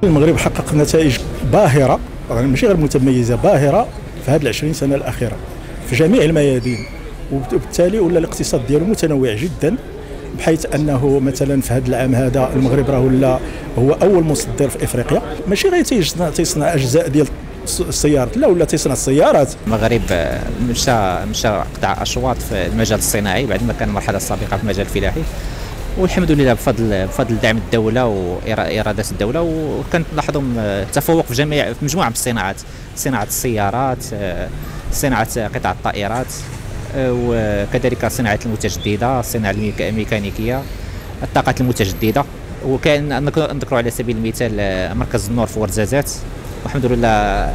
المغرب حقق نتائج باهرة، ماشي غير متميزة، باهرة في هذه 20 سنة الأخيرة في جميع الميادين، وبالتالي ولا الاقتصاد ديالو متنوع جدا، بحيث انه مثلا في هذا العام هذا المغرب راه ولا هو اول مصدر في افريقيا، ماشي غير تيصنع اجزاء ديال السيارات، لا ولا تيصنع السيارات. المغرب مشى قطع اشواط في المجال الصناعي بعد ما كان المرحله السابقه في المجال الفلاحي، والحمد لله بفضل دعم الدوله وايرادات الدوله، وكانت نلاحظوا تفوق في مجموعه من الصناعات، صناعه السيارات، صناعه قطع الطائرات، وكذلك صناعه المتجدده، الصناعه الميكانيكيه، الطاقات المتجدده. وكان نذكر على سبيل المثال مركز النور في ورزازات، والحمد لله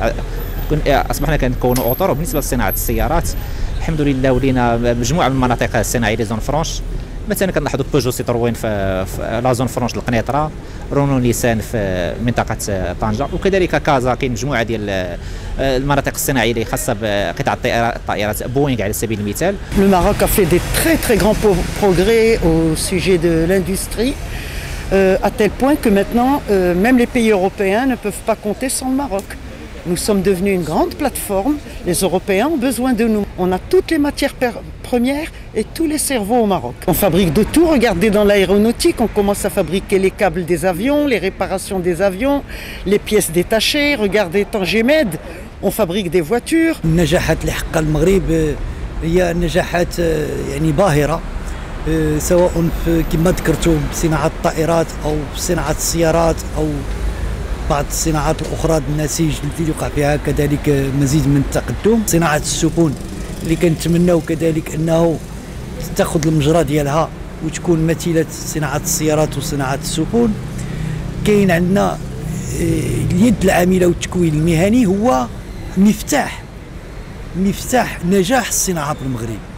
اصبحنا كنكونوا اوتور. بالنسبه لصناعه السيارات الحمد لله ولينا مجموعه من المناطق الصناعيه لي زون فرونش، مثلا كنلاحظوا بوجو سيتروين في لا زون فرونش القنيطره، رونو نيسان في منطقه طنجه، وكذلك كازا. كاين مجموعه ديال المناطق الصناعيه اللي خاصه بقطع الطائرات، بوينغ على سبيل المثال. Le Maroc a fait des très grands progrès au sujet de l'industrie, à tel point que maintenant même les pays européens ne peuvent pas compter sans le Maroc. Nous sommes devenus une grande plateforme. Les Européens ont besoin de nous. On a toutes les matières premières et tous les cerveaux au Maroc. On fabrique de tout. Regardez dans l'aéronautique, on commence à fabriquer les câbles des avions, les réparations des avions, les pièces détachées. Regardez Tangemed, on fabrique des voitures. النجاحات اللي حققها المغرب هي نجاحات يعني باهرة، سواء في كما ذكرتوا بصناعة الطائرات أو بصناعة السيارات أو بعض الصناعات الأخرى النسيج التي يقع فيها كذلك مزيد من التقدم. صناعة السفن اللي كنتمناو كذلك أنه تاخذ المجرى ديالها وتكون مثيلة صناعة السيارات وصناعة السفن. كاين عندنا اليد العاملة والتكوين المهني هو مفتاح نجاح الصناعة في المغرب.